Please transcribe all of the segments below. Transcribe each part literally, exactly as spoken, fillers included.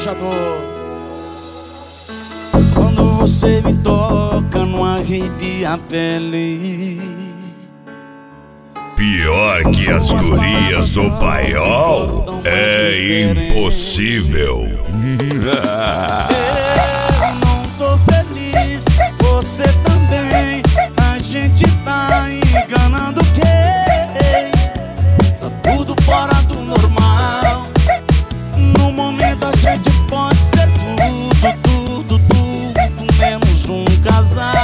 embaixador. Quando você me toca, não arrepia a pele. Pior que as gurias do paiol é impossível. Eu não tô feliz, você também. A gente tá enganando quem? Tá tudo fora do normal. No momento a gente pode ser tudo, tudo, tudo, menos um casal.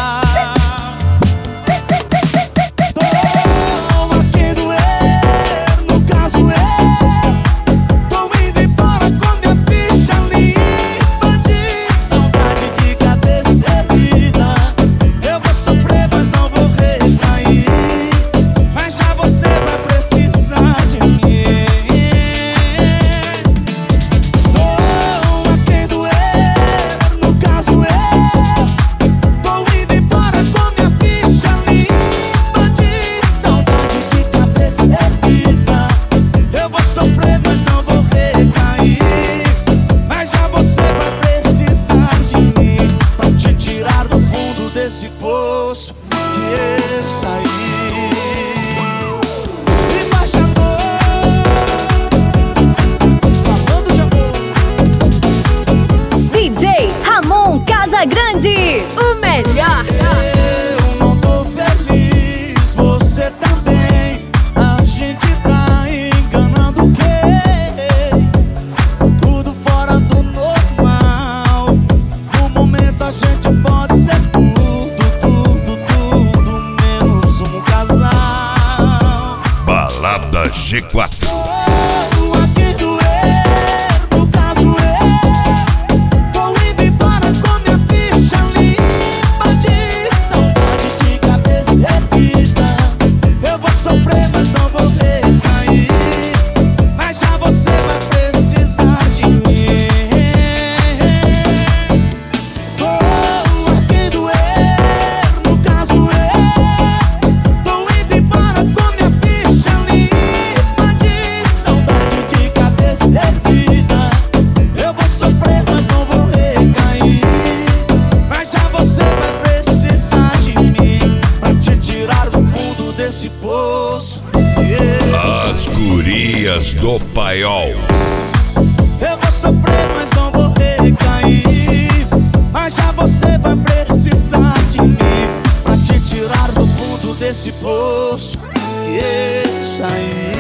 Esse poço que eu saí. Embaixador, falando de amor. D J Ramon Casagrande, o melhor. Eu não tô feliz, você também. A gente tá enganando quem? Tudo fora do normal. No momento a gente pode ser tudo. Balada G quatro. Esse poço, yeah. As gurias do paiol. Eu vou sofrer, mas não vou recair. Mas já você vai precisar de mim pra te tirar do fundo desse poço que eu saí.